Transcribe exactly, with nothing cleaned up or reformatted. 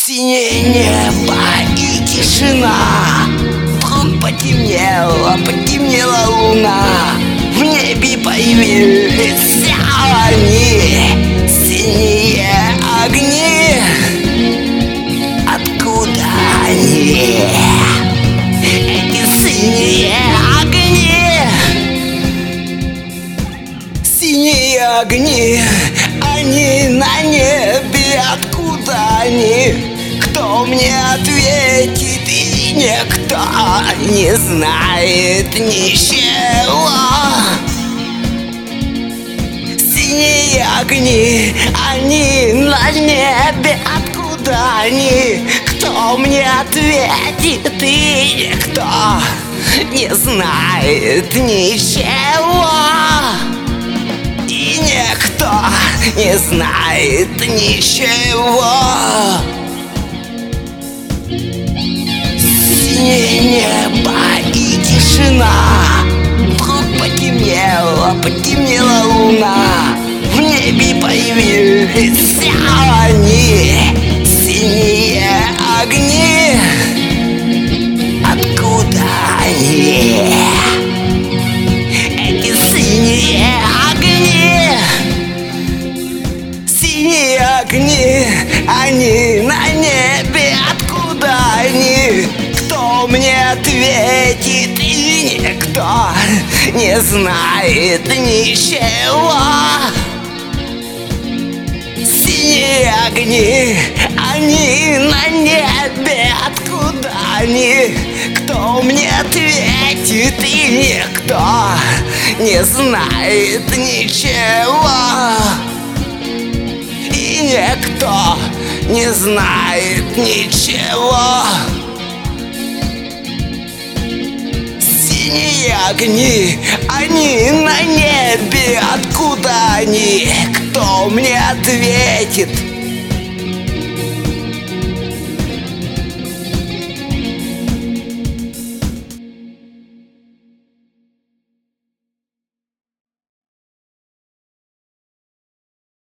Синее небо и тишина. Вдруг потемнело, потемнела луна. В небе появились они, синие огни. Откуда они, эти синие огни? Синие огни, они на небе. Откуда они? Кто мне ответит? И никто не знает ничего. Синие огни, они на небе. Откуда они? Кто мне ответит? И никто не знает ничего. И никто не знает ничего. Синее небо и тишина. Вдруг потемнело, потемнела луна. В небе появились они, синие огни. Откуда они, эти синие огни? Синие огни, они на небе. Откуда они? Кто мне ответит? И никто не знает ничего. Синие огни, они на небе. Откуда они? Кто мне ответит? И никто не знает ничего. И никто не знает ничего. Синие огни, они на небе. Откуда они? Кто мне ответит?